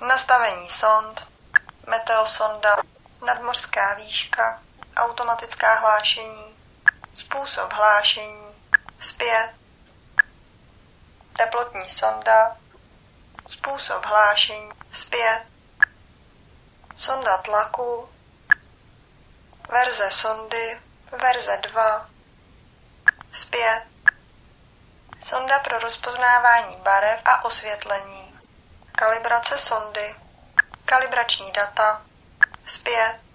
nastavení sond, meteosonda, nadmořská výška, automatická hlášení, způsob hlášení, zpět, teplotní sonda, způsob hlášení, zpět, sonda tlaku, verze sondy, verze 2, zpět, sonda pro rozpoznávání barev a osvětlení, kalibrace sondy, kalibrační data, zpět,